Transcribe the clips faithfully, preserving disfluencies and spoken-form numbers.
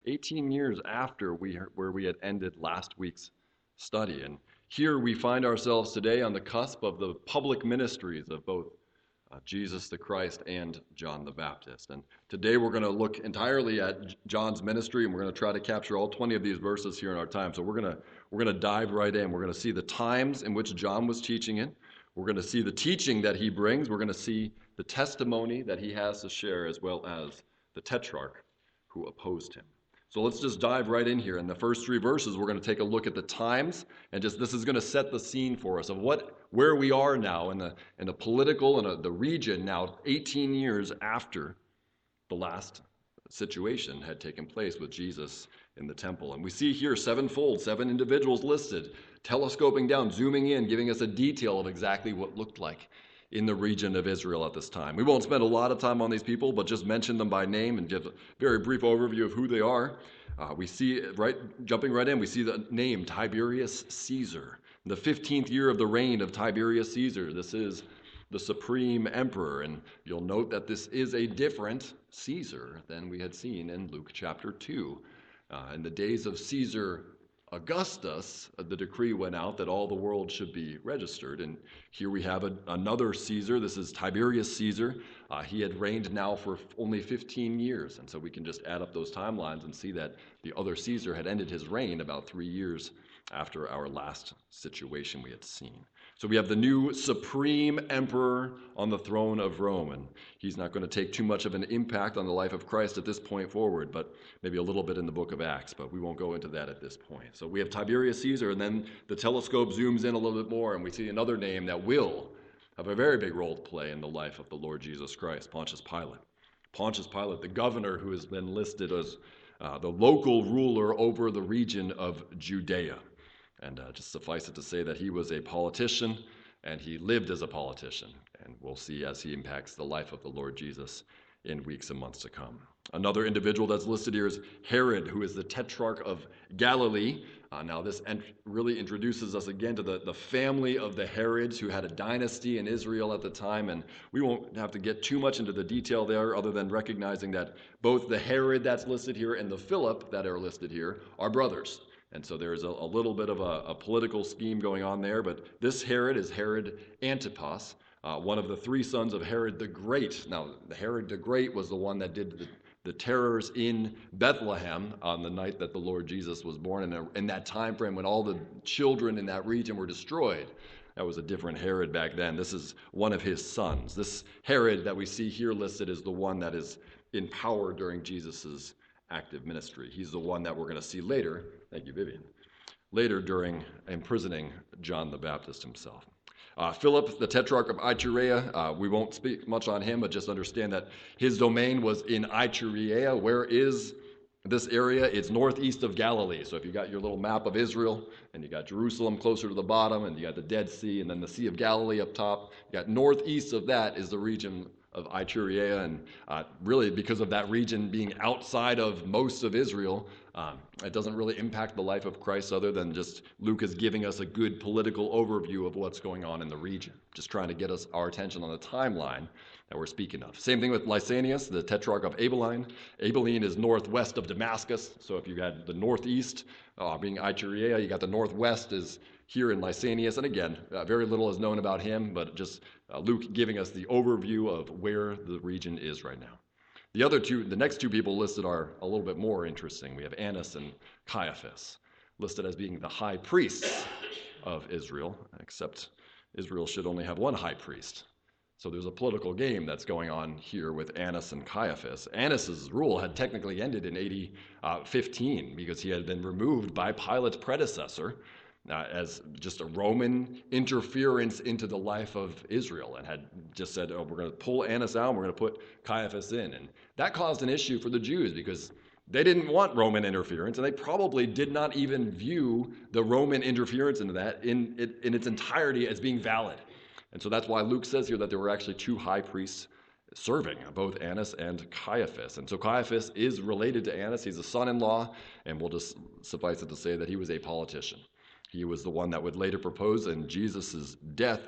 eighteen years after we where we had ended last week's study. And here we find ourselves today on the cusp of the public ministries of both uh, Jesus the Christ and John the Baptist. And today we're going to look entirely at John's ministry, and we're going to try to capture all twenty of these verses here in our time. So we're going to we're going to dive right in. We're going to see the times in which John was teaching in. We're going to see the teaching that he brings. We're going to see the testimony that he has to share, as well as the tetrarch who opposed him. So let's just dive right in here. In the first three verses, we're going to take a look at the times, and just this is going to set the scene for us of what where we are now in the in the political and uh, the region now, eighteen years after the last situation had taken place with Jesus in the temple. And we see here sevenfold, seven individuals listed, telescoping down, zooming in, giving us a detail of exactly what looked like in the region of Israel at this time. We won't spend a lot of time on these people, but just mention them by name and give a very brief overview of who they are. Uh, we see, right, jumping right in, we see the name Tiberius Caesar. In the fifteenth year of the reign of Tiberius Caesar, this is the supreme emperor, and you'll note that this is a different Caesar than we had seen in Luke chapter two. Uh, in the days of Caesar Augustus, the decree went out that all the world should be registered. And here we have a, another Caesar. This is Tiberius Caesar. Uh, he had reigned now for only fifteen years. And so we can just add up those timelines and see that the other Caesar had ended his reign about three years after our last situation we had seen. So we have the new supreme emperor on the throne of Rome, and he's not going to take too much of an impact on the life of Christ at this point forward, but maybe a little bit in the book of Acts, but we won't go into that at this point. So we have Tiberius Caesar, and then the telescope zooms in a little bit more, and we see another name that will have a very big role to play in the life of the Lord Jesus Christ, Pontius Pilate. Pontius Pilate, the governor who has been listed as uh, the local ruler over the region of Judea. And uh, just suffice it to say that he was a politician, and he lived as a politician. And we'll see as he impacts the life of the Lord Jesus in weeks and months to come. Another individual that's listed here is Herod, who is the tetrarch of Galilee. Uh, now this ent- really introduces us again to the, the family of the Herods, who had a dynasty in Israel at the time. And we won't have to get too much into the detail there, other than recognizing that both the Herod that's listed here and the Philip that are listed here are brothers. And so there's a, a little bit of a, a political scheme going on there, but this Herod is Herod Antipas, uh, one of the three sons of Herod the Great. Now, Herod the Great was the one that did the, the terrors in Bethlehem on the night that the Lord Jesus was born, in, a, in that time frame when all the children in that region were destroyed. That was a different Herod back then. This is one of his sons. This Herod that we see here listed is the one that is in power during Jesus's active ministry. He's the one that we're going to see later. Thank you, Vivian. Later during imprisoning John the Baptist himself. Uh, Philip, the tetrarch of Iturea, uh, we won't speak much on him, but just understand that his domain was in Iturea. Where is this area? It's northeast of Galilee. So if you got your little map of Israel, and you got Jerusalem closer to the bottom, and you got the Dead Sea, and then the Sea of Galilee up top, you got northeast of that is the region of Iturea, and uh, really because of that region being outside of most of Israel, um, it doesn't really impact the life of Christ, other than just Luke is giving us a good political overview of what's going on in the region, just trying to get us our attention on the timeline that we're speaking of. Same thing with Lysanias, the tetrarch of Abilene. Abilene is northwest of Damascus, so if you had the northeast uh, being Iturea, you got the northwest is here in Lysanias, and again, uh, very little is known about him, but just uh, Luke giving us the overview of where the region is right now. The other two, the next two people listed are a little bit more interesting. We have Annas and Caiaphas, listed as being the high priests of Israel, except Israel should only have one high priest. So there's a political game that's going on here with Annas and Caiaphas. Annas's rule had technically ended in A D fifteen because he had been removed by Pilate's predecessor Uh, as just a Roman interference into the life of Israel, and had just said, oh, we're going to pull Annas out and we're going to put Caiaphas in. And that caused an issue for the Jews because they didn't want Roman interference, and they probably did not even view the Roman interference into that in, in, in its entirety as being valid. And so that's why Luke says here that there were actually two high priests serving, both Annas and Caiaphas. And so Caiaphas is related to Annas. He's a son-in-law, and we'll just suffice it to say that he was a politician. He was the one that would later propose in Jesus' death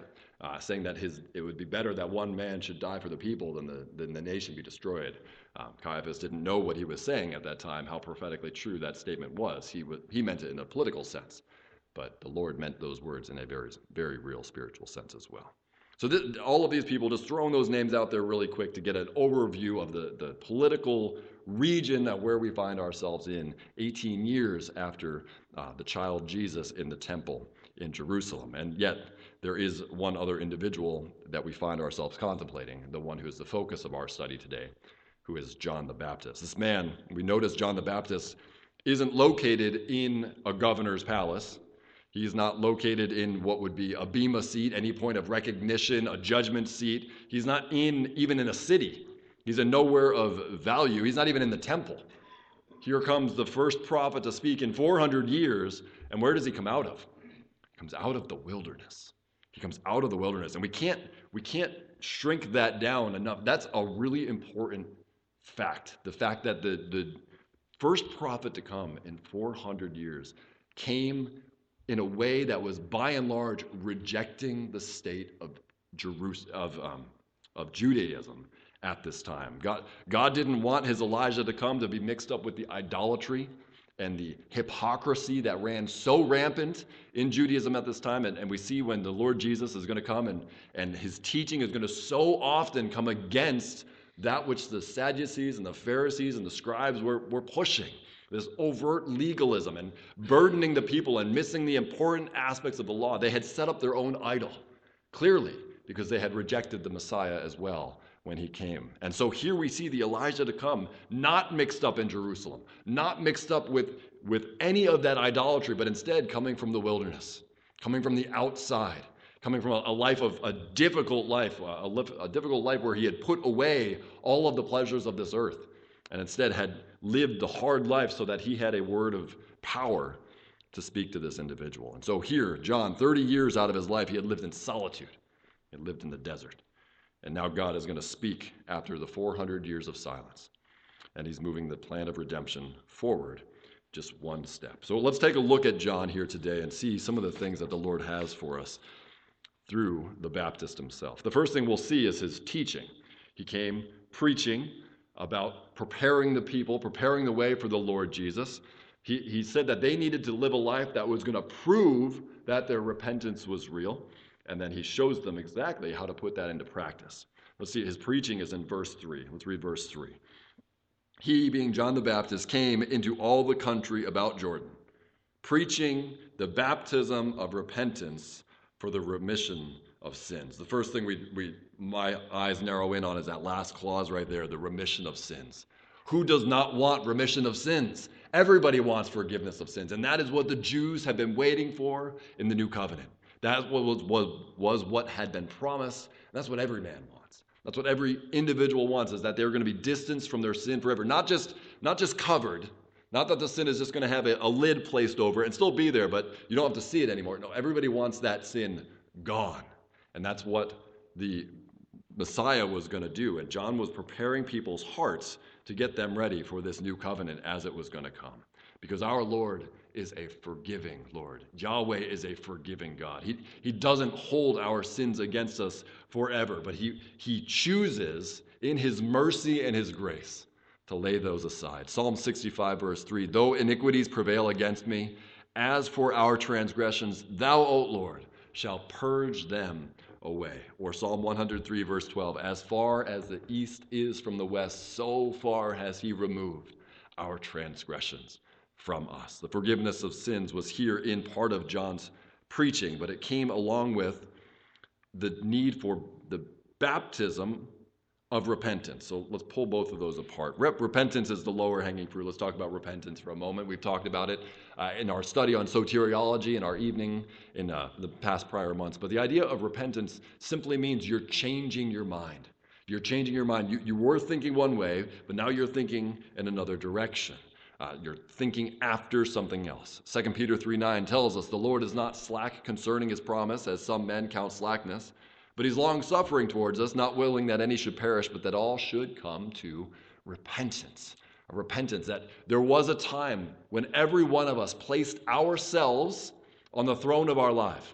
uh, saying that his it would be better that one man should die for the people than the, than the nation be destroyed. Um, Caiaphas didn't know what he was saying at that time, how prophetically true that statement was. He, w- he meant it in a political sense, but the Lord meant those words in a very, very real spiritual sense as well. So th- all of these people, just throwing those names out there really quick to get an overview of the, the political region that where we find ourselves in eighteen years after uh, the child Jesus in the temple in Jerusalem. And yet there is one other individual that we find ourselves contemplating, the one who is the focus of our study today, who is John the Baptist. This man, we notice John the Baptist isn't located in a governor's palace. He's not located in what would be a bema seat, any point of recognition, a judgment seat. He's not in even in a city. He's in nowhere of value. He's not even in the temple. Here comes the first prophet to speak in four hundred years, and where does he come out of? He comes out of the wilderness. He comes out of the wilderness, and we can't we can't shrink that down enough. That's a really important fact. The fact that the, the first prophet to come in four hundred years came in a way that was by and large rejecting the state of Jerusalem, of, um, of Judaism at this time. God, God didn't want his Elijah to come to be mixed up with the idolatry and the hypocrisy that ran so rampant in Judaism at this time. And, and we see when the Lord Jesus is going to come and, and his teaching is going to so often come against that which the Sadducees and the Pharisees and the scribes were, were pushing. This overt legalism and burdening the people and missing the important aspects of the law. They had set up their own idol, clearly, because they had rejected the Messiah as well when he came. And so here we see the Elijah to come, not mixed up in Jerusalem, not mixed up with, with any of that idolatry, but instead coming from the wilderness, coming from the outside, coming from a, a life of a difficult life, a, a, a difficult life where he had put away all of the pleasures of this earth, and instead had lived the hard life so that he had a word of power to speak to this individual. And so here, John, thirty years out of his life, he had lived in solitude. He had lived in the desert. And now God is going to speak after the four hundred years of silence. And he's moving the plan of redemption forward just one step. So let's take a look at John here today and see some of the things that the Lord has for us through the Baptist himself. The first thing we'll see is his teaching. He came preaching about preparing the people, preparing the way for the Lord Jesus. He, he said that they needed to live a life that was going to prove that their repentance was real, and then he shows them exactly how to put that into practice. Let's see, his preaching is in verse three. Let's read verse three. He, being John the Baptist, came into all the country about Jordan, preaching the baptism of repentance for the remission of sins. The first thing we, we my eyes narrow in on is that last clause right there, the remission of sins. Who does not want remission of sins? Everybody wants forgiveness of sins, and that is what the Jews have been waiting for in the new covenant. That was, was, was what had been promised, and that's what every man wants. That's what every individual wants, is that they're going to be distanced from their sin forever. Not just, not just covered, not that the sin is just going to have a, a lid placed over it and still be there, but you don't have to see it anymore. No, everybody wants that sin gone. And that's what the Messiah was going to do. And John was preparing people's hearts to get them ready for this new covenant as it was going to come. Because our Lord is a forgiving Lord. Yahweh is a forgiving God. He, he doesn't hold our sins against us forever, but he, he chooses in his mercy and his grace to lay those aside. Psalm sixty-five, verse three, though iniquities prevail against me, as for our transgressions, thou, O Lord, shall purge them away. Or Psalm one hundred three, verse twelve, as far as the east is from the west, so far has he removed our transgressions from us. The forgiveness of sins was here in part of John's preaching, but it came along with the need for the baptism of repentance. So let's pull both of those apart. Rep- repentance is the lower hanging fruit. Let's talk about repentance for a moment. We've talked about it uh, in our study on soteriology in our evening in uh, the past prior months. But the idea of repentance simply means you're changing your mind. You're changing your mind. You, you were thinking one way, but now you're thinking in another direction. Uh, you're thinking after something else. Second Peter three nine tells us the Lord is not slack concerning his promise, as some men count slackness, but he's long-suffering towards us, not willing that any should perish, but that all should come to repentance. A repentance that there was a time when every one of us placed ourselves on the throne of our life,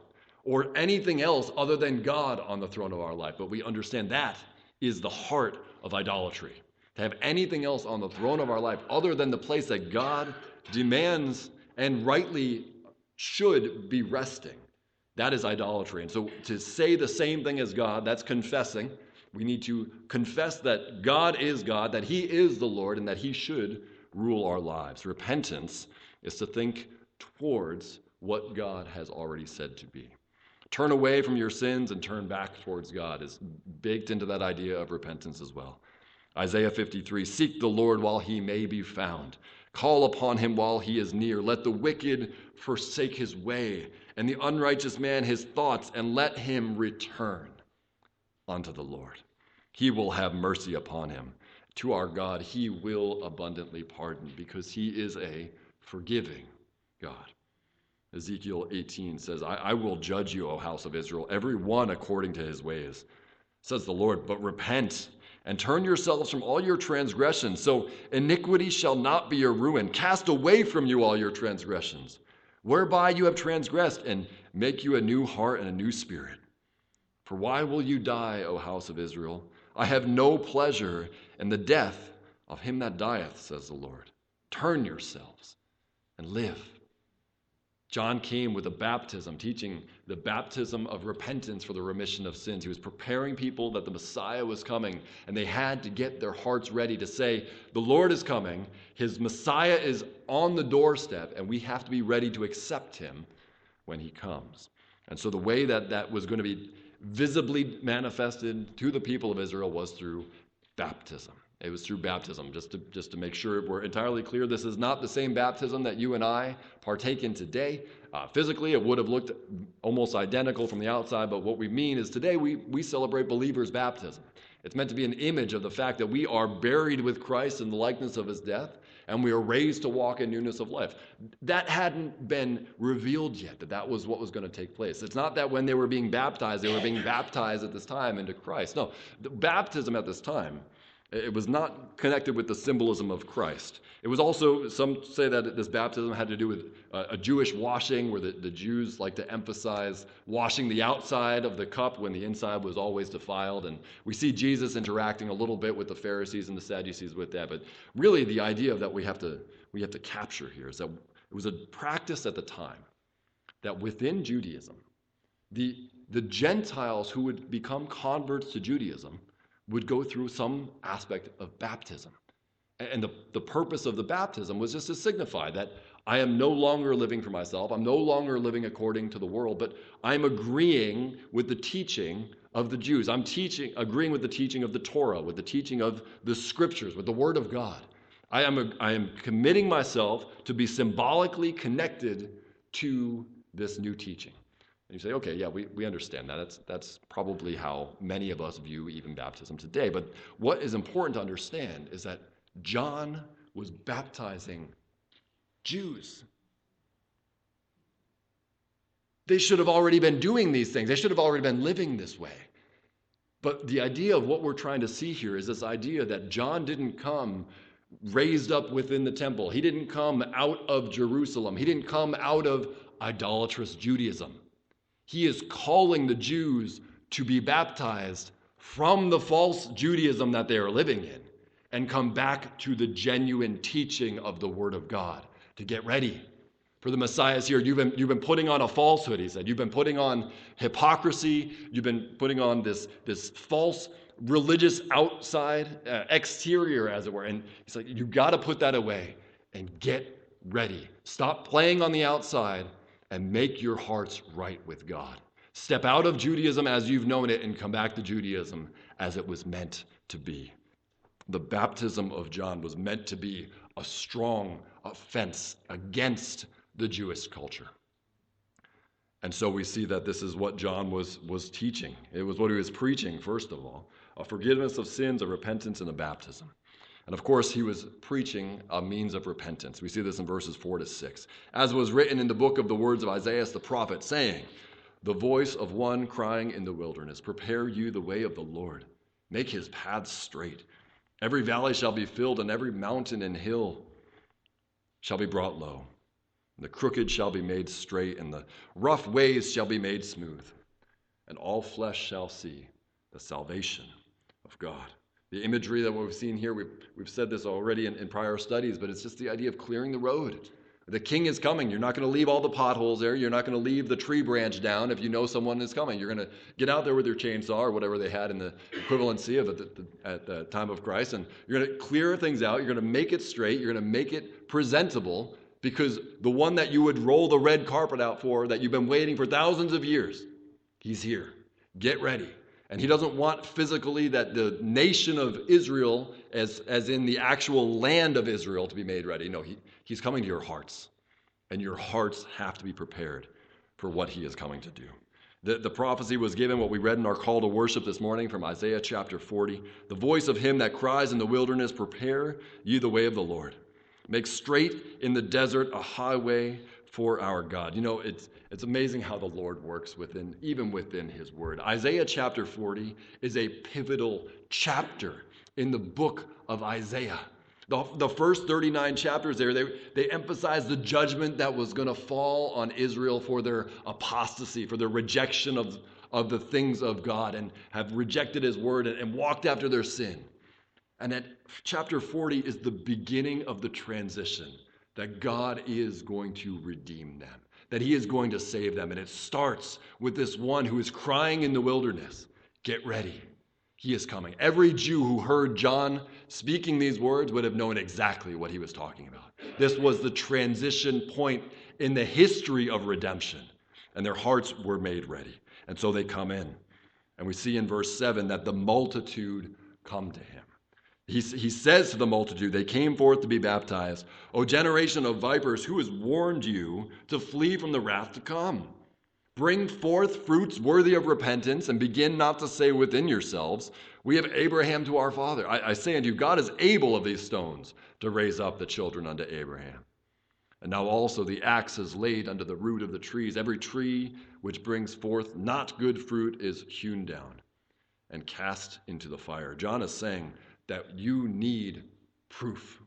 or anything else other than God on the throne of our life. But we understand that is the heart of idolatry. To have anything else on the throne of our life other than the place that God demands and rightly should be resting. That is idolatry. And so to say the same thing as God, that's confessing. We need to confess that God is God, that he is the Lord, and that he should rule our lives. Repentance is to think towards what God has already said to be. Turn away from your sins and turn back towards God is baked into that idea of repentance as well. Isaiah fifty-three, seek the Lord while he may be found. Call upon him while he is near. Let the wicked forsake his way, and the unrighteous man his thoughts, and let him return unto the Lord. He will have mercy upon him. To our God, he will abundantly pardon, because he is a forgiving God. Ezekiel eighteen says, I, I will judge you, O house of Israel, every one according to his ways, says the Lord. But repent and turn yourselves from all your transgressions, so iniquity shall not be your ruin. Cast away from you all your transgressions, whereby you have transgressed, and make you a new heart and a new spirit. For why will you die, O house of Israel? I have no pleasure in the death of him that dieth, says the Lord. Turn yourselves and live. John came with a baptism, teaching the baptism of repentance for the remission of sins. He was preparing people that the Messiah was coming, and they had to get their hearts ready to say, the Lord is coming, his Messiah is on the doorstep, and we have to be ready to accept him when he comes. And so the way that that was going to be visibly manifested to the people of Israel was through baptism. It was through baptism. Just to, just to make sure we're entirely clear, this is not the same baptism that you and I partake in today. Uh, physically, it would have looked almost identical from the outside, but what we mean is today we, we celebrate believers' baptism. It's meant to be an image of the fact that we are buried with Christ in the likeness of his death, and we are raised to walk in newness of life. That hadn't been revealed yet, that that was what was going to take place. It's not that when they were being baptized, they were being baptized at this time into Christ. No, the baptism at this time, it was not connected with the symbolism of Christ. It was also, some say that this baptism had to do with a, a Jewish washing, where the, the Jews like to emphasize washing the outside of the cup when the inside was always defiled. And we see Jesus interacting a little bit with the Pharisees and the Sadducees with that. But really the idea that we have to, we have to capture here is that it was a practice at the time that within Judaism, the, the Gentiles who would become converts to Judaism would go through some aspect of baptism. And the, the purpose of the baptism was just to signify that I am no longer living for myself. I'm no longer living according to the world, but I'm agreeing with the teaching of the Jews. I'm teaching, agreeing with the teaching of the Torah, with the teaching of the scriptures, with the word of God. I am, a, I am committing myself to be symbolically connected to this new teaching. And you say, okay, yeah, we, we understand that. That's, that's probably how many of us view even baptism today. But what is important to understand is that John was baptizing Jews. They should have already been doing these things. They should have already been living this way. But the idea of what we're trying to see here is this idea that John didn't come raised up within the temple. He didn't come out of Jerusalem. He didn't come out of idolatrous Judaism. He is calling the Jews to be baptized from the false Judaism that they are living in and come back to the genuine teaching of the Word of God, to get ready for the Messiah's here. You've been, you've been putting on a falsehood, he said. You've been putting on hypocrisy. You've been putting on this, this false religious outside, uh, exterior, as it were. And he's like, you've got to put that away and get ready. Stop playing on the outside and make your hearts right with God. Step out of Judaism as you've known it and come back to Judaism as it was meant to be. The baptism of John was meant to be a strong offense against the Jewish culture. And so we see that this is what John was, was teaching. It was what he was preaching, first of all, a forgiveness of sins, a repentance, and a baptism. And of course, he was preaching a means of repentance. We see this in verses four to six. As was written in the book of the words of Isaiah the prophet, saying, the voice of one crying in the wilderness, prepare you the way of the Lord. Make his paths straight. Every valley shall be filled, and every mountain and hill shall be brought low. And the crooked shall be made straight, and the rough ways shall be made smooth. And all flesh shall see the salvation of God. The imagery that we've seen here, we've, we've said this already in, in prior studies, but it's just the idea of clearing the road. The king is coming. You're not going to leave all the potholes there. You're not going to leave the tree branch down if you know someone is coming. You're going to get out there with your chainsaw or whatever they had in the equivalency of it at the, at the time of Christ, and you're going to clear things out. You're going to make it straight. You're going to make it presentable, because the one that you would roll the red carpet out for, that you've been waiting for thousands of years, he's here. Get ready. And he doesn't want physically that the nation of Israel, as, as in the actual land of Israel, to be made ready. No, he, he's coming to your hearts. And your hearts have to be prepared for what he is coming to do. The, the prophecy was given, what we read in our call to worship this morning from Isaiah chapter forty. The voice of him that cries in the wilderness, prepare ye the way of the Lord. Make straight in the desert a highway for our God. You know, it's it's amazing how the Lord works within, even within his word. Isaiah chapter forty is a pivotal chapter in the book of Isaiah. The, the first thirty-nine chapters there, they, they emphasize the judgment that was going to fall on Israel for their apostasy, for their rejection of, of the things of God, and have rejected his word and, and walked after their sin. And that chapter forty is the beginning of the transition, that God is going to redeem them, that he is going to save them. And it starts with this one who is crying in the wilderness, get ready, he is coming. Every Jew who heard John speaking these words would have known exactly what he was talking about. This was the transition point in the history of redemption, and their hearts were made ready. And so they come in. And we see in verse seven that the multitude come to him. He, he says to the multitude, they came forth to be baptized. O generation of vipers, who has warned you to flee from the wrath to come? Bring forth fruits worthy of repentance, and begin not to say within yourselves, we have Abraham to our father. I, I say unto you, God is able of these stones to raise up the children unto Abraham. And now also the axe is laid unto the root of the trees. Every tree which brings forth not good fruit is hewn down and cast into the fire. John is saying that you need proof.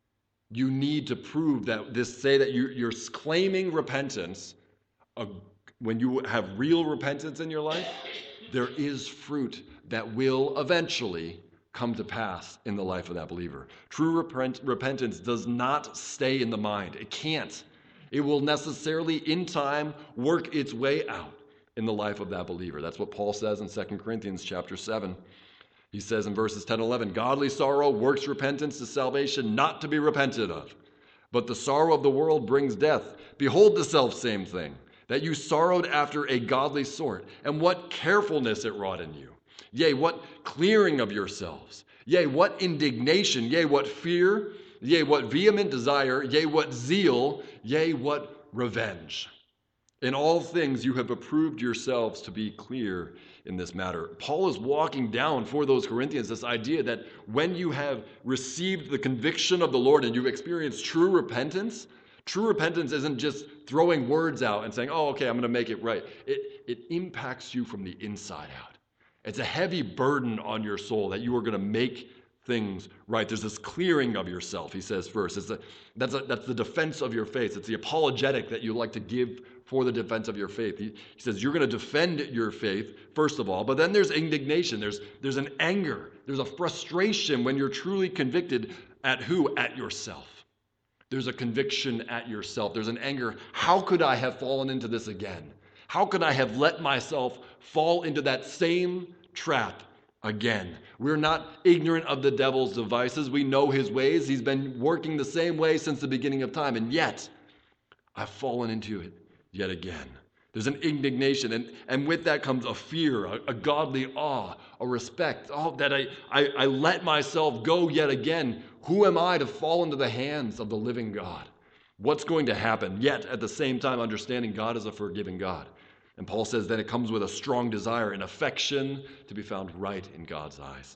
You need to prove that this, say that you, you're claiming repentance. Uh, when you have real repentance in your life, there is fruit that will eventually come to pass in the life of that believer. True repent, repentance does not stay in the mind. It can't. It will necessarily, in time, work its way out in the life of that believer. That's what Paul says in Second Corinthians chapter seven. He says in verses ten and eleven, godly sorrow works repentance to salvation, not to be repented of. But the sorrow of the world brings death. Behold the selfsame thing, that you sorrowed after a godly sort, and what carefulness it wrought in you. Yea, what clearing of yourselves. Yea, what indignation. Yea, what fear. Yea, what vehement desire. Yea, what zeal. Yea, what revenge. In all things you have approved yourselves to be clear in this matter. Paul is walking down for those Corinthians this idea that when you have received the conviction of the Lord and you've experienced true repentance, true repentance isn't just throwing words out and saying, oh, okay, I'm going to make it right. It, it impacts you from the inside out. It's a heavy burden on your soul that you are going to make things right. There's this clearing of yourself, he says first. It's a, that's, a, that's the defense of your faith. It's the apologetic that you like to give for the defense of your faith. He, he says you're going to defend your faith, first of all, but then there's indignation. There's, there's an anger. There's a frustration when you're truly convicted at who? At yourself. There's a conviction at yourself. There's an anger. How could I have fallen into this again? How could I have let myself fall into that same trap again? We're not ignorant of the devil's devices. We know his ways. He's been working the same way since the beginning of time. And yet, I've fallen into it yet again. There's an indignation. And, and with that comes a fear, a, a godly awe, a respect. Oh, that I, I, I let myself go yet again. Who am I to fall into the hands of the living God? What's going to happen? Yet, at the same time, understanding God is a forgiving God. And Paul says that it comes with a strong desire, an affection to be found right in God's eyes.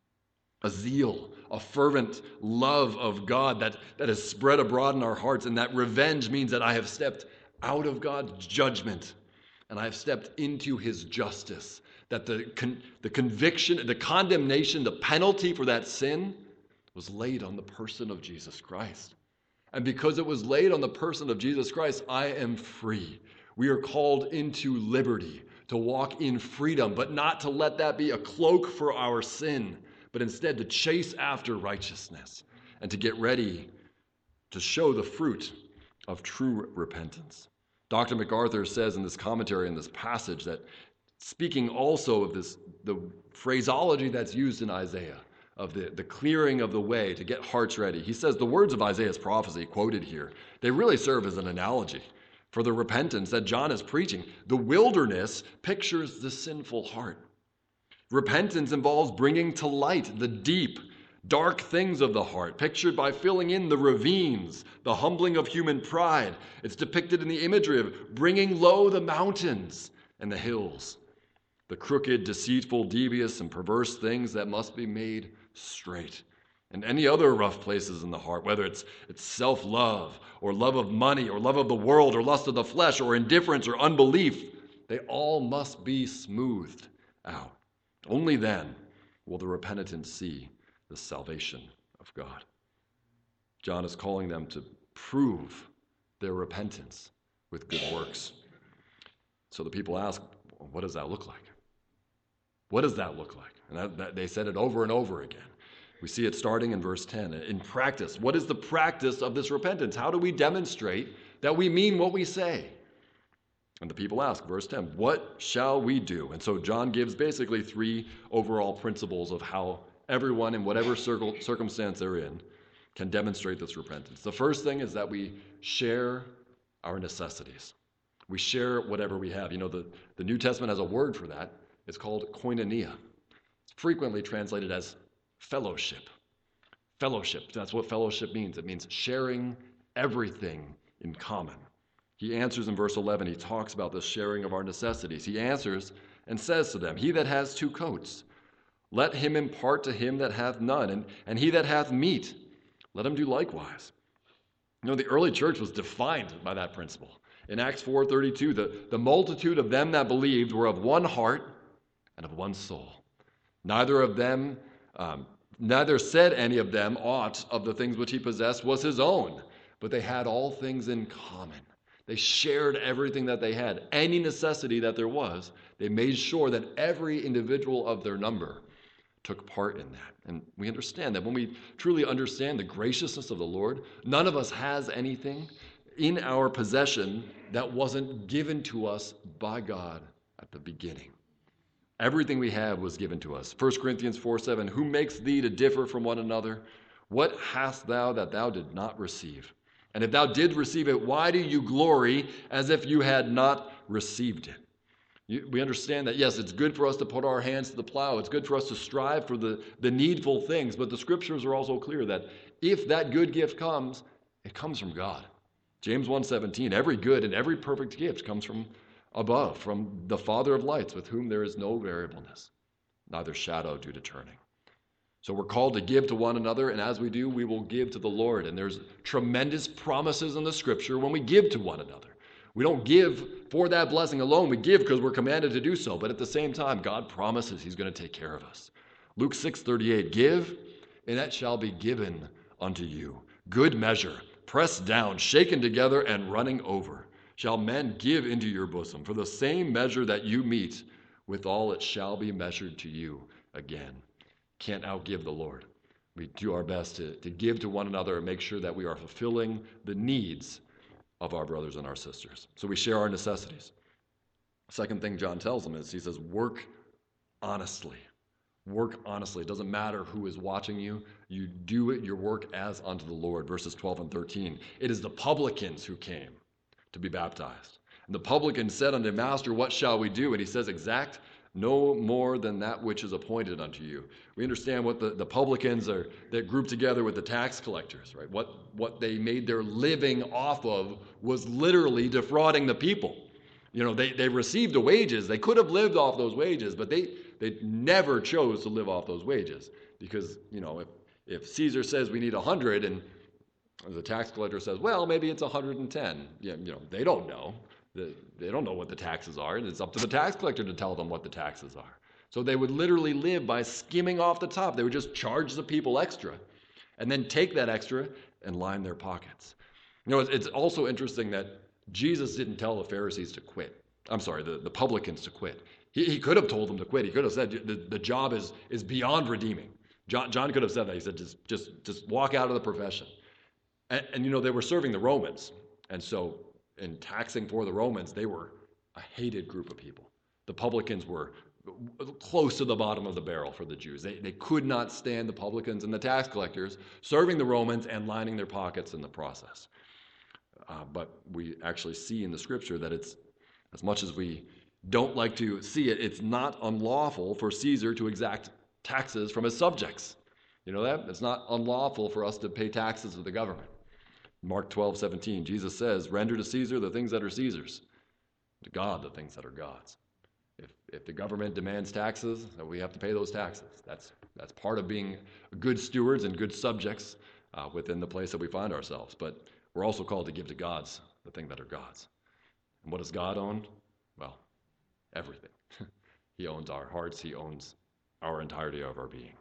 A zeal, a fervent love of God that, that is spread abroad in our hearts. And that revenge means that I have stepped out of God's judgment and I have stepped into his justice. That the, con, the conviction, the condemnation, the penalty for that sin was laid on the person of Jesus Christ. And because it was laid on the person of Jesus Christ, I am free. We are called into liberty, to walk in freedom, but not to let that be a cloak for our sin, but instead to chase after righteousness and to get ready to show the fruit of true repentance. Doctor MacArthur says in this commentary in this passage that, speaking also of this, the phraseology that's used in Isaiah, of the, the clearing of the way to get hearts ready. He says the words of Isaiah's prophecy quoted here, they really serve as an analogy for the repentance that John is preaching. The wilderness pictures the sinful heart. Repentance involves bringing to light the deep, dark things of the heart, pictured by filling in the ravines, the humbling of human pride. It's depicted in the imagery of bringing low the mountains and the hills, the crooked, deceitful, devious, and perverse things that must be made straight. And any other rough places in the heart, whether it's, it's self-love or love of money or love of the world or lust of the flesh or indifference or unbelief, they all must be smoothed out. Only then will the repentant see the salvation of God. John is calling them to prove their repentance with good works. So the people ask, what does that look like? What does that look like? And that, that, they said it over and over again. We see it starting in verse ten. In practice, what is the practice of this repentance? How do we demonstrate that we mean what we say? And the people ask, verse ten, what shall we do? And so John gives basically three overall principles of how everyone, in whatever circle, circumstance they're in, can demonstrate this repentance. The first thing is that we share our necessities. We share whatever we have. You know, the, the New Testament has a word for that. It's called koinonia. It's frequently translated as fellowship. Fellowship, that's what fellowship means. It means sharing everything in common. He answers in verse eleven, he talks about the sharing of our necessities. He answers and says to them, he that has two coats, let him impart to him that hath none, and, and he that hath meat, let him do likewise. You know, the early church was defined by that principle. In Acts four thirty-two, the, the multitude of them that believed were of one heart and of one soul. Neither of them, um, neither said any of them aught of the things which he possessed was his own, but they had all things in common. They shared everything that they had. Any necessity that there was, they made sure that every individual of their number took part in that. And we understand that when we truly understand the graciousness of the Lord, none of us has anything in our possession that wasn't given to us by God at the beginning. Everything we have was given to us. First Corinthians four seven, who makes thee to differ from one another? What hast thou that thou did not receive? And if thou did receive it, why do you glory as if you had not received it? You, we understand that, yes, it's good for us to put our hands to the plow. It's good for us to strive for the, the needful things. But the scriptures are also clear that if that good gift comes, it comes from God. James one seventeen, every good and every perfect gift comes from above, from the Father of lights, with whom there is no variableness, neither shadow due to turning. So we're called to give to one another, and as we do, we will give to the Lord. And there's tremendous promises in the scripture when we give to one another. We don't give for that blessing alone. We give because we're commanded to do so. But at the same time, God promises he's going to take care of us. Luke six thirty-eight, give, and that shall be given unto you. Good measure, pressed down, shaken together, and running over, shall men give into your bosom. For the same measure that you meet, withal it shall be measured to you again. Can't outgive the Lord. We do our best to, to give to one another and make sure that we are fulfilling the needs of our brothers and our sisters. So we share our necessities. Second thing John tells them is he says, work honestly. Work honestly. It doesn't matter who is watching you. You do it, your work as unto the Lord. Verses twelve and thirteen. It is the publicans who came to be baptized. And the publican said unto Master, what shall we do? And he says, exact no more than that which is appointed unto you. We understand what the, the publicans are, that grouped together with the tax collectors, right? What, what they made their living off of was literally defrauding the people. You know, they, they received the wages. They could have lived off those wages, but they, they never chose to live off those wages because, you know, if, if Caesar says we need a hundred and the tax collector says, well, maybe it's one hundred ten. Yeah, you know, they don't know. They don't know what the taxes are. It's up to the tax collector to tell them what the taxes are. So they would literally live by skimming off the top. They would just charge the people extra and then take that extra and line their pockets. You know, it's, it's also interesting that Jesus didn't tell the Pharisees to quit. I'm sorry, the, the publicans to quit. He, he could have told them to quit. He could have said the, the job is, is beyond redeeming. John, John could have said that. He said, just, just, just walk out of the profession. And, and, you know, they were serving the Romans. And so in taxing for the Romans, they were a hated group of people. The publicans were close to the bottom of the barrel for the Jews. They, they could not stand the publicans and the tax collectors serving the Romans and lining their pockets in the process. Uh, but we actually see in the scripture that it's, as much as we don't like to see it, it's not unlawful for Caesar to exact taxes from his subjects. You know that? It's not unlawful for us to pay taxes to the government. Mark twelve seventeen, Jesus says, render to Caesar the things that are Caesar's, to God the things that are God's. If, if the government demands taxes, then we have to pay those taxes. That's, that's part of being good stewards and good subjects uh, within the place that we find ourselves. But we're also called to give to God's the thing that are God's. And what does God own? Well, everything. He owns our hearts. He owns our entirety of our being.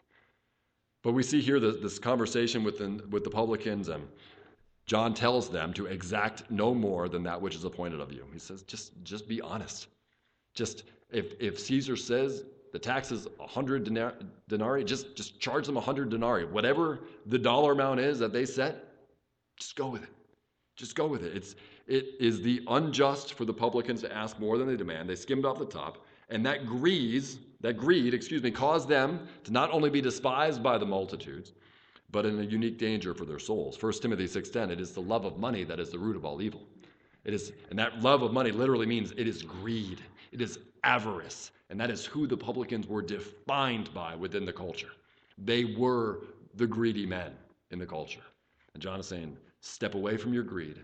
But we see here this, this conversation with the, with the publicans, and John tells them to exact no more than that which is appointed of you. He says, just, just be honest. Just, if, if Caesar says the tax is one hundred denarii, just, just charge them one hundred denarii. Whatever the dollar amount is that they set, just go with it. Just go with it. It's, it is the unjust for the publicans to ask more than they demand. They skimmed off the top, and that greed, that greed, excuse me, caused them to not only be despised by the multitudes, but in a unique danger for their souls. First Timothy six ten, it is the love of money that is the root of all evil. It is, and that love of money literally means it is greed. It is avarice. And that is who the publicans were defined by within the culture. They were the greedy men in the culture. And John is saying, step away from your greed.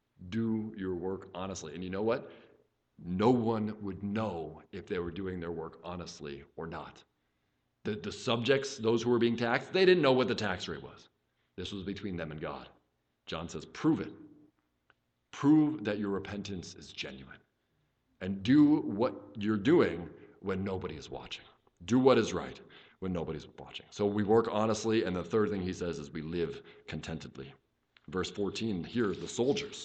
Do your work honestly. And you know what? No one would know if they were doing their work honestly or not. The, the subjects, those who were being taxed, they didn't know what the tax rate was. This was between them and God. John says, prove it. Prove that your repentance is genuine. And do what you're doing when nobody is watching. Do what is right when nobody's watching. So we work honestly, and the third thing he says is we live contentedly. Verse fourteen, here, the soldiers.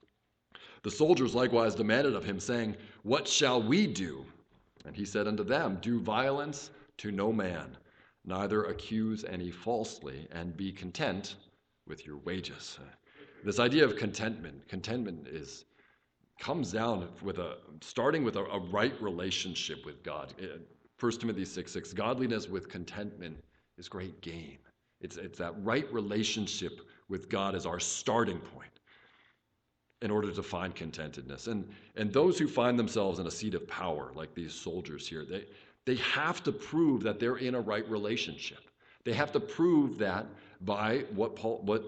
The soldiers likewise demanded of him, saying, what shall we do? And he said unto them, do violence to no man, neither accuse any falsely, and be content with your wages. This idea of contentment, contentment is comes down with a starting with a, a right relationship with God. First Timothy six six, godliness with contentment is great gain. It's it's that right relationship with God as our starting point in order to find contentedness. And and those who find themselves in a seat of power, like these soldiers here, they they have to prove that they're in a right relationship. They have to prove that by what Paul what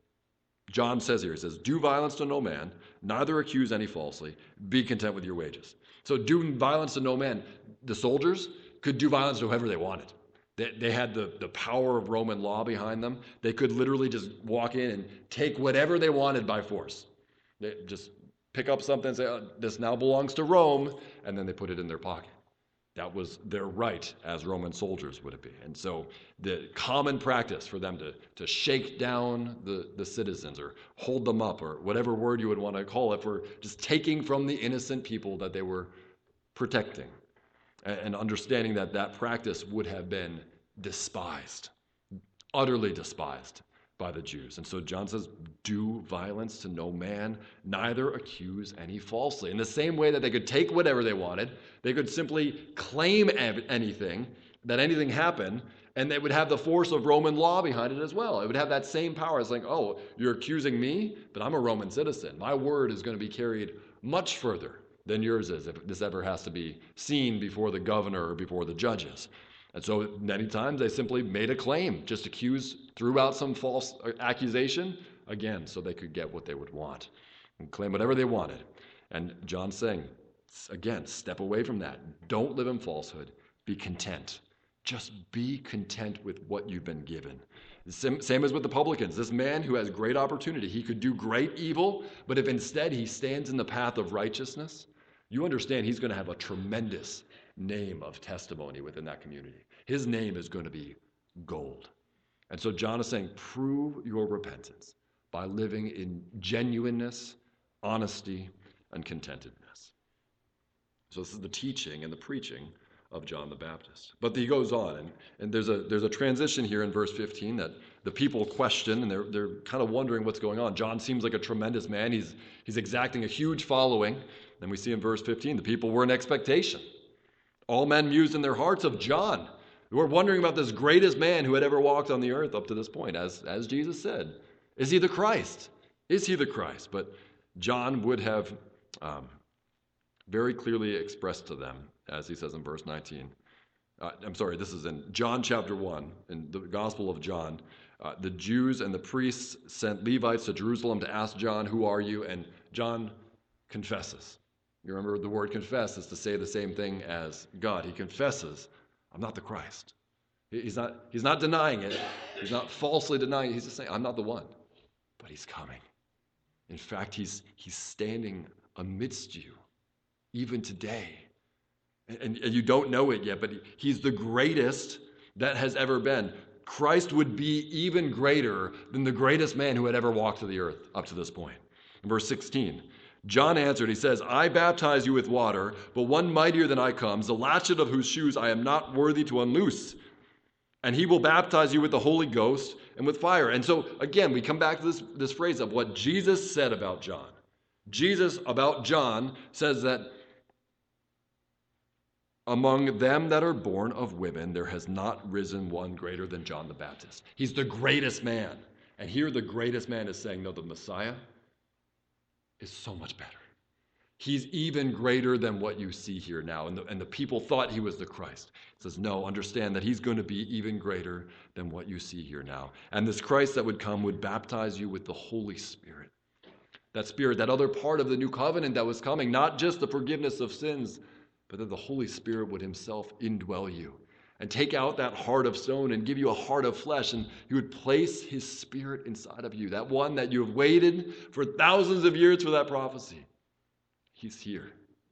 John says here. He says, do violence to no man, neither accuse any falsely, be content with your wages. So doing violence to no man, the soldiers could do violence to whoever they wanted. They, they had the, the power of Roman law behind them. They could literally just walk in and take whatever they wanted by force. They just pick up something and say, oh, this now belongs to Rome, and then they put it in their pocket. That was their right as Roman soldiers, would it be? And so the common practice for them to, to shake down the, the citizens or hold them up or whatever word you would want to call it, for just taking from the innocent people that they were protecting, and, and understanding that that practice would have been despised, utterly despised by the Jews. And so John says, do violence to no man, neither accuse any falsely. In the same way that they could take whatever they wanted, they could simply claim anything, that anything happened, and they would have the force of Roman law behind it as well. It would have that same power. It's like, oh, you're accusing me, but I'm a Roman citizen. My word is going to be carried much further than yours is if this ever has to be seen before the governor or before the judges. And so many times they simply made a claim, just accused, threw out some false accusation, again, so they could get what they would want and claim whatever they wanted. And John's saying, again, step away from that. Don't live in falsehood. Be content. Just be content with what you've been given. Same, same as with the publicans. This man who has great opportunity, he could do great evil, but if instead he stands in the path of righteousness, you understand he's going to have a tremendous name of testimony within that community. His name is going to be gold. And so John is saying, prove your repentance. by living in genuineness, honesty, and contentedness. So this is the teaching and the preaching of John the Baptist. But he goes on, and, and there's a there's a transition here in verse fifteen that the people question, and they're they're kind of wondering what's going on. John seems like a tremendous man. He's he's exacting a huge following. Then we see in verse fifteen, the people were in expectation. All men mused in their hearts of John. They were wondering about this greatest man who had ever walked on the earth up to this point, as, as Jesus said. Is he the Christ? Is he the Christ? But John would have um, very clearly expressed to them, as he says in verse nineteen. Uh, I'm sorry, this is in John chapter one, in the Gospel of John. Uh, the Jews and the priests sent Levites to Jerusalem to ask John, who are you? And John confesses. You remember the word confess is to say the same thing as God. He confesses, I'm not the Christ. He's not, he's not denying it. He's not falsely denying it. He's just saying, I'm not the one. But he's coming. In fact, he's, he's standing amidst you, even today. And, and you don't know it yet, but he, he's the greatest that has ever been. Christ would be even greater than the greatest man who had ever walked to the earth up to this point. In verse sixteen, John answered, he says, I baptize you with water, but one mightier than I comes, the latchet of whose shoes I am not worthy to unloose. And he will baptize you with the Holy Ghost and with fire. And so, again, we come back to this, this phrase of what Jesus said about John. Jesus, about John, says that among them that are born of women, there has not risen one greater than John the Baptist. He's the greatest man. And here the greatest man is saying, no, the Messiah is so much better. He's even greater than what you see here now. And the, and the people thought he was the Christ. He says, no, understand that he's going to be even greater than what you see here now. And this Christ that would come would baptize you with the Holy Spirit. That Spirit, that other part of the new covenant that was coming, not just the forgiveness of sins, but that the Holy Spirit would himself indwell you and take out that heart of stone and give you a heart of flesh, and he would place his Spirit inside of you, that one that you have waited for thousands of years for that prophecy. He's here.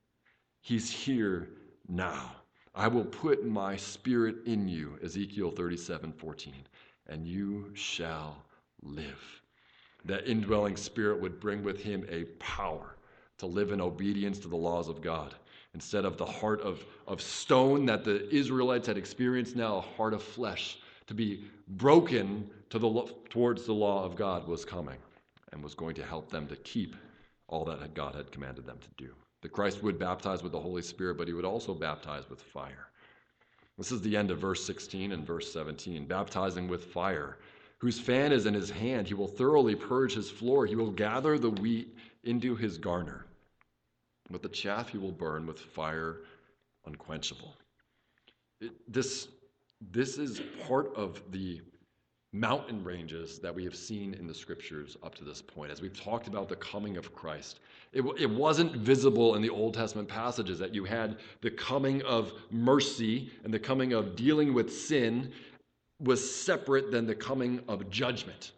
He's here now. I will put my Spirit in you, Ezekiel thirty-seven fourteen, and you shall live. That indwelling Spirit would bring with him a power to live in obedience to the laws of God. Instead of the heart of, of stone that the Israelites had experienced, now a heart of flesh to be broken to the, towards the law of God was coming and was going to help them to keep all that God had commanded them to do. The Christ would baptize with the Holy Spirit, but he would also baptize with fire. This is the end of verse sixteen and verse seventeen. Baptizing with fire, whose fan is in his hand. He will thoroughly purge his floor. He will gather the wheat into his garner. But the chaff he will burn with fire unquenchable. It, this, this is part of the mountain ranges that we have seen in the scriptures up to this point. As we've talked about the coming of Christ, it, it wasn't visible in the Old Testament passages that you had the coming of mercy and the coming of dealing with sin was separate than the coming of judgment.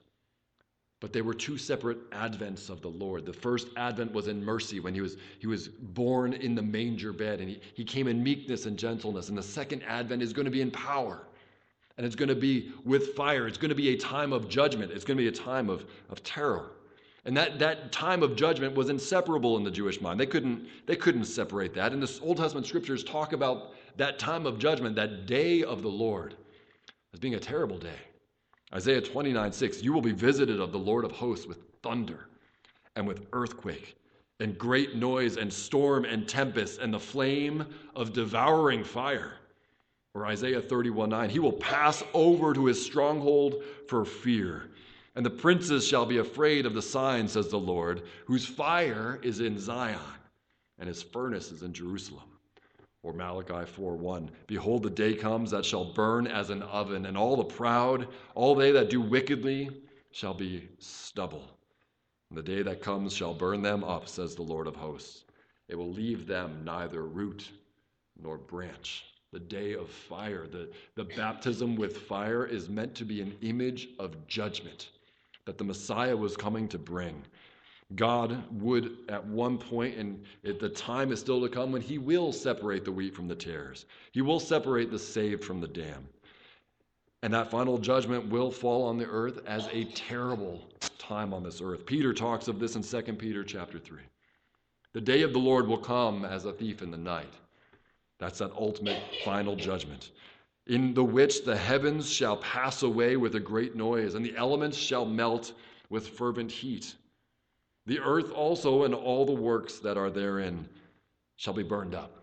But they were two separate advents of the Lord. The first advent was in mercy when he was, he was born in the manger bed, and he, he came in meekness and gentleness. And the second advent is going to be in power, and it's going to be with fire. It's going to be a time of judgment. It's going to be a time of, of terror. And that, that time of judgment was inseparable in the Jewish mind. They couldn't, they couldn't separate that. And the Old Testament scriptures talk about that time of judgment, that day of the Lord, as being a terrible day. Isaiah twenty-nine six, you will be visited of the Lord of hosts with thunder and with earthquake and great noise and storm and tempest and the flame of devouring fire. Or Isaiah thirty-one nine, he will pass over to his stronghold for fear. And the princes shall be afraid of the sign, says the Lord, whose fire is in Zion and his furnace is in Jerusalem. Or Malachi four one, behold, the day comes that shall burn as an oven, and all the proud, all they that do wickedly, shall be stubble. And the day that comes shall burn them up, says the Lord of hosts. It will leave them neither root nor branch. The day of fire, the, the baptism with fire is meant to be an image of judgment that the Messiah was coming to bring. God would at one point, and the time is still to come, when he will separate the wheat from the tares. He will separate the saved from the damned. And that final judgment will fall on the earth as a terrible time on this earth. Peter talks of this in Second Peter chapter three. The day of the Lord will come as a thief in the night. That's that ultimate final judgment, in the which the heavens shall pass away with a great noise, and the elements shall melt with fervent heat. The earth also and all the works that are therein shall be burned up.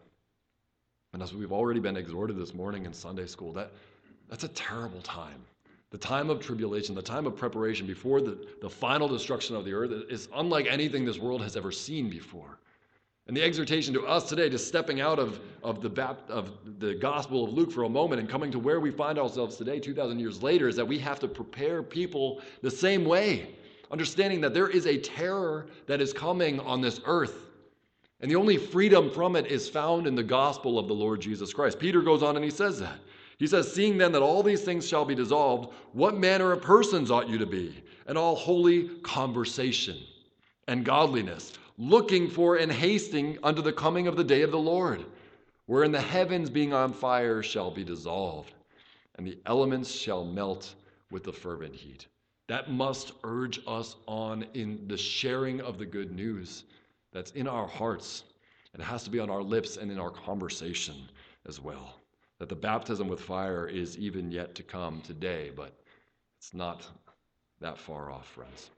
And as we've already been exhorted this morning in Sunday school, that, that's a terrible time. The time of tribulation, the time of preparation before the, the final destruction of the earth is unlike anything this world has ever seen before. And the exhortation to us today, just stepping out of, of, the, of the Gospel of Luke for a moment and coming to where we find ourselves today, two thousand years later, is that we have to prepare people the same way, understanding that there is a terror that is coming on this earth. And the only freedom from it is found in the gospel of the Lord Jesus Christ. Peter goes on and he says that. He says, seeing then that all these things shall be dissolved, what manner of persons ought you to be? And all holy conversation and godliness, looking for and hasting unto the coming of the day of the Lord, wherein the heavens being on fire shall be dissolved, and the elements shall melt with the fervent heat. That must urge us on in the sharing of the good news that's in our hearts. It has to be on our lips and in our conversation as well. That the baptism with fire is even yet to come today, but it's not that far off, friends.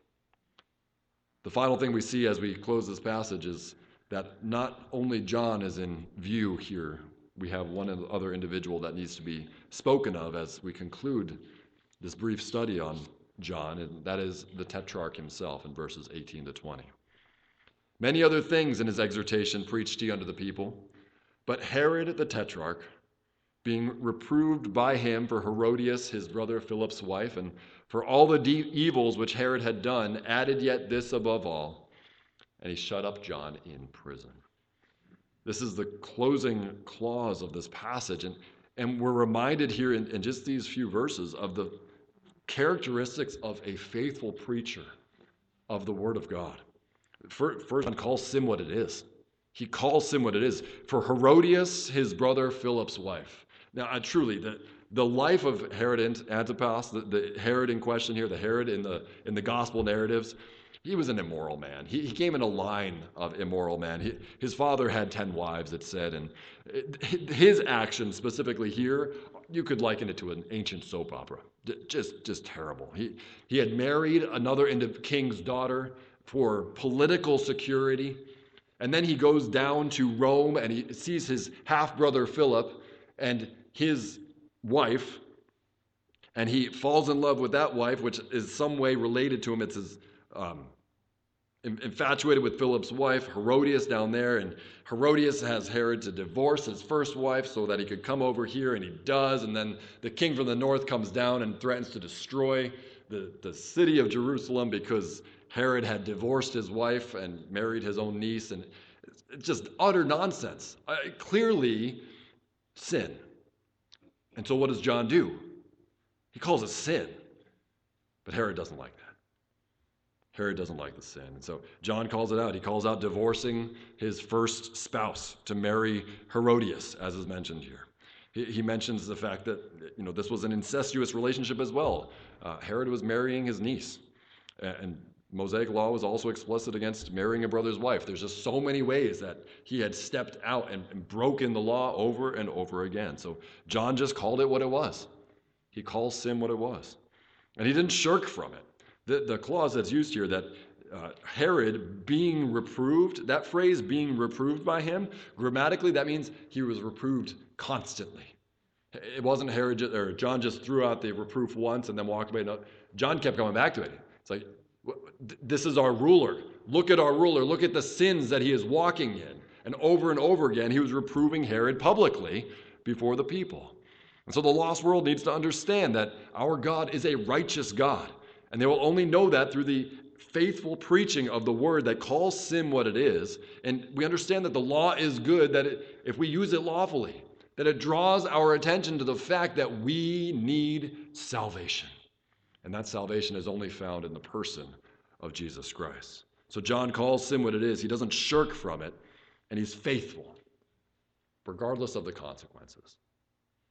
The final thing we see as we close this passage is that not only John is in view here, we have one other individual that needs to be spoken of as we conclude this brief study on John, and that is the Tetrarch himself in verses eighteen to twenty. Many other things in his exhortation preached he unto the people, but Herod the Tetrarch, being reproved by him for Herodias, his brother Philip's wife, and for all the de- evils which Herod had done, added yet this above all, and he shut up John in prison. This is the closing clause of this passage, and, and we're reminded here in, in just these few verses of the characteristics of a faithful preacher of the Word of God. First, John calls sin what it is. He calls sin what it is. For Herodias, his brother Philip's wife. Now, uh, truly, the, the life of Herod Antipas, the, the Herod in question here, the Herod in the in the gospel narratives, he was an immoral man. He, he came in a line of immoral men. He, his father had ten wives, it said, and it, his actions specifically here, you could liken it to an ancient soap opera. Just, just terrible. He, he had married another king's daughter for political security, and then he goes down to Rome and he sees his half-brother Philip and his wife, and he falls in love with that wife, which is some way related to him. It's his um, infatuated with Philip's wife, Herodias, down there, and Herodias has Herod to divorce his first wife so that he could come over here, and he does, and then the king from the north comes down and threatens to destroy the, the city of Jerusalem because Herod had divorced his wife and married his own niece, and it's just utter nonsense. Uh, clearly sin. And so what does John do? He calls it sin. But Herod doesn't like that. Herod doesn't like the sin. And so John calls it out. He calls out divorcing his first spouse to marry Herodias, as is mentioned here. He, he mentions the fact that, you know, this was an incestuous relationship as well. Uh, Herod was marrying his niece. And Mosaic law was also explicit against marrying a brother's wife. There's just so many ways that he had stepped out and, and broken the law over and over again. So John just called it what it was. He calls sin what it was. And he didn't shirk from it. The, the clause that's used here, that uh, Herod being reproved, that phrase being reproved by him, grammatically that means he was reproved constantly. It wasn't Herod just, or John just threw out the reproof once and then walked away. No, John kept coming back to it. It's like, this is our ruler. Look at our ruler. Look at the sins that he is walking in. And over and over again, he was reproving Herod publicly before the people. And so the lost world needs to understand that our God is a righteous God. And they will only know that through the faithful preaching of the word that calls sin what it is. And we understand that the law is good, that it, if we use it lawfully, that it draws our attention to the fact that we need salvation. And that salvation is only found in the person of Jesus Christ. So John calls sin what it is. He doesn't shirk from it, and he's faithful, regardless of the consequences.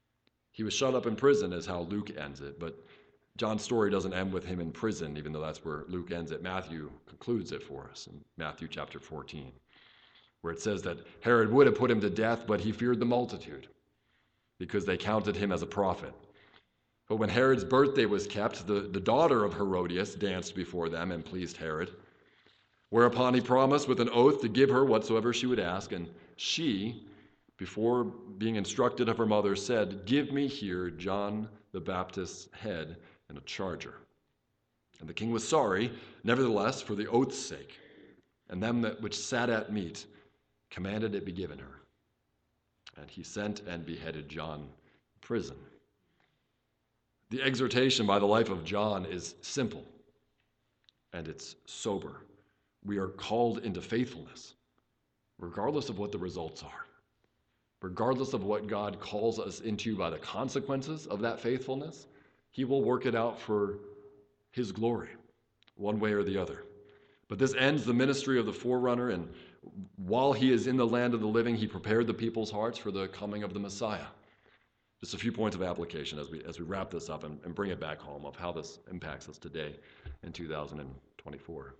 He was shut up in prison is how Luke ends it, but John's story doesn't end with him in prison, even though that's where Luke ends it. Matthew concludes it for us in Matthew chapter fourteen, where it says that Herod would have put him to death, but he feared the multitude because they counted him as a prophet. But when Herod's birthday was kept, the, the daughter of Herodias danced before them and pleased Herod, whereupon he promised with an oath to give her whatsoever she would ask. And she, before being instructed of her mother, said, "Give me here John the Baptist's head in a charger." And the king was sorry, nevertheless, for the oath's sake. And them that which sat at meat commanded it be given her. And he sent and beheaded John in prison. The exhortation by the life of John is simple, and it's sober. We are called into faithfulness, regardless of what the results are, regardless of what God calls us into by the consequences of that faithfulness. He will work it out for his glory, one way or the other. But this ends the ministry of the forerunner, and while he is in the land of the living, he prepared the people's hearts for the coming of the Messiah. Just a few points of application as we as we wrap this up and, and bring it back home of how this impacts us today in two thousand twenty-four.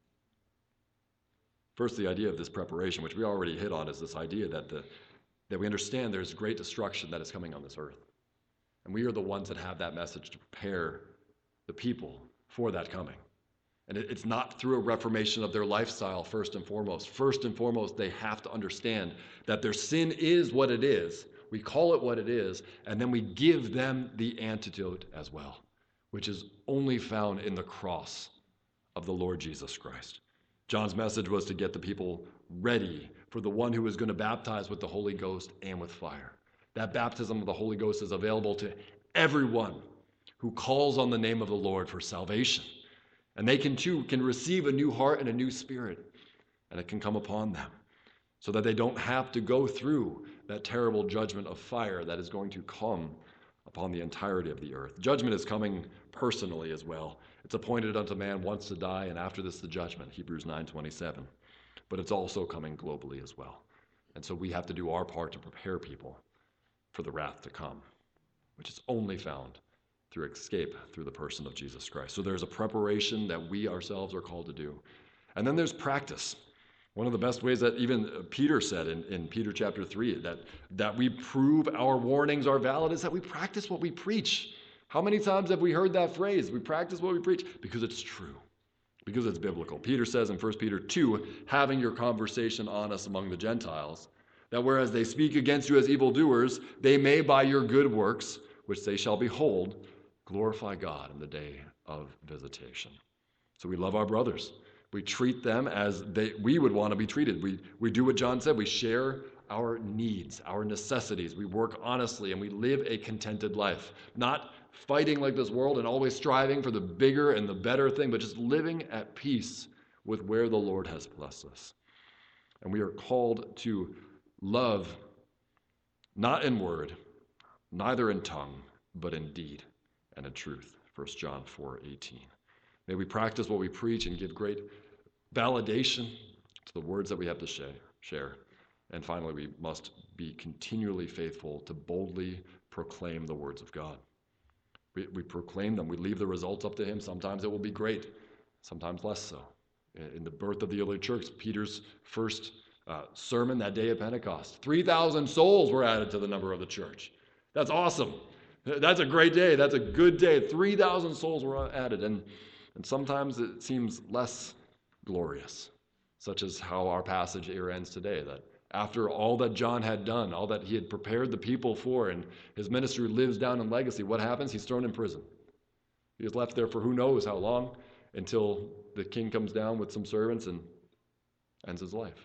First, the idea of this preparation, which we already hit on, is this idea that the that we understand there's great destruction that is coming on this earth. And we are the ones that have that message to prepare the people for that coming. And it, it's not through a reformation of their lifestyle, first and foremost. First and foremost, they have to understand that their sin is what it is. We call it what it is, and then we give them the antidote as well, which is only found in the cross of the Lord Jesus Christ. John's message was to get the people ready for the one who is going to baptize with the Holy Ghost and with fire. That baptism of the Holy Ghost is available to everyone who calls on the name of the Lord for salvation. And they can too can receive a new heart and a new spirit, and it can come upon them so that they don't have to go through that terrible judgment of fire that is going to come upon the entirety of the earth. Judgment is coming personally as well. It's appointed unto man once to die, and after this the judgment, Hebrews nine twenty-seven. But it's also coming globally as well. And so we have to do our part to prepare people for the wrath to come, which is only found through escape through the person of Jesus Christ. So there's a preparation that we ourselves are called to do. And then there's practice. One of the best ways that even Peter said in, in Peter chapter three, that, that we prove our warnings are valid, is that we practice what we preach. How many times have we heard that phrase? We practice what we preach because it's true, because it's biblical. Peter says in First Peter two, having your conversation honest among the Gentiles, that whereas they speak against you as evildoers, they may by your good works, which they shall behold, glorify God in the day of visitation. So we love our brothers. We treat them as they we would want to be treated. We, we do what John said. We share our needs, our necessities. We work honestly, and we live a contented life. Not fighting like this world and always striving for the bigger and the better thing, but just living at peace with where the Lord has blessed us. And we are called to love, not in word, neither in tongue, but in deed and in truth. First John four eighteen. May we practice what we preach and give great validation to the words that we have to share. And finally, we must be continually faithful to boldly proclaim the words of God. We, we proclaim them. We leave the results up to him. Sometimes it will be great, sometimes less so. In the birth of the early church, Peter's first uh, sermon that day of Pentecost, three thousand souls were added to the number of the church. That's awesome. That's a great day. That's a good day. three thousand souls were added. And And sometimes it seems less glorious, such as how our passage here ends today, that after all that John had done, all that he had prepared the people for, and his ministry lives down in legacy, what happens? He's thrown in prison. He is left there for who knows how long, until the king comes down with some servants and ends his life.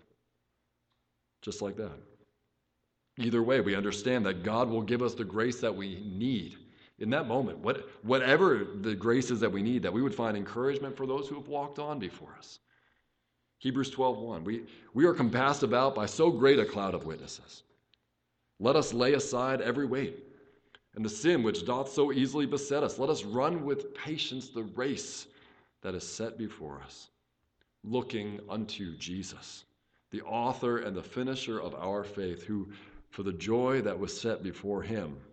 Just like that. Either way, we understand that God will give us the grace that we need in that moment, what, whatever the grace is that we need, that we would find encouragement for those who have walked on before us. Hebrews twelve one, we, we are compassed about by so great a cloud of witnesses. Let us lay aside every weight and the sin which doth so easily beset us. Let us run with patience the race that is set before us, looking unto Jesus, the author and the finisher of our faith, who, for the joy that was set before him,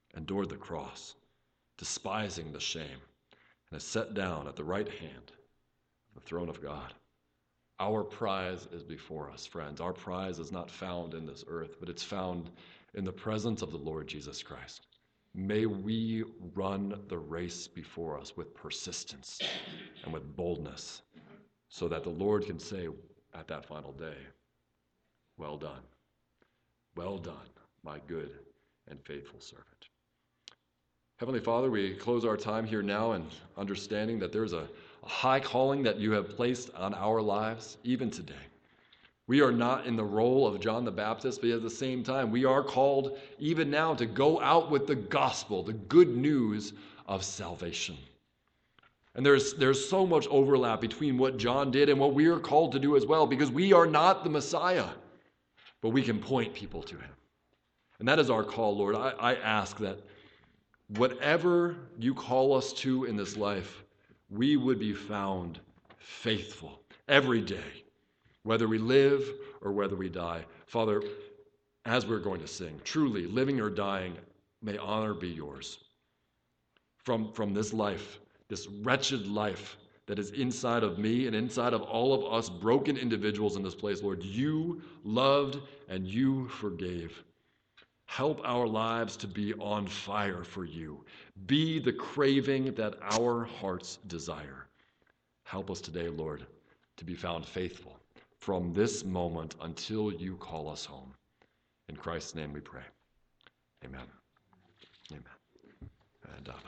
endured the cross, despising the shame, and is set down at the right hand of the throne of God. Our prize is before us, friends. Our prize is not found in this earth, but it's found in the presence of the Lord Jesus Christ. May we run the race before us with persistence and with boldness, so that the Lord can say at that final day, well done, well done, my good and faithful servant. Heavenly Father, we close our time here now in understanding that there's a, a high calling that you have placed on our lives, even today. We are not in the role of John the Baptist, but at the same time, we are called even now to go out with the gospel, the good news of salvation. And there's, there's so much overlap between what John did and what we are called to do as well, because we are not the Messiah, but we can point people to him. And that is our call, Lord. I, I ask that whatever you call us to in this life, we would be found faithful every day, whether we live or whether we die. Father, as we're going to sing, truly, living or dying, may honor be yours. From, from this life, this wretched life that is inside of me and inside of all of us broken individuals in this place, Lord, you loved and you forgave. Help our lives to be on fire for you. Be the craving that our hearts desire. Help us today, Lord, to be found faithful from this moment until you call us home. In Christ's name we pray. Amen. Amen. And, uh,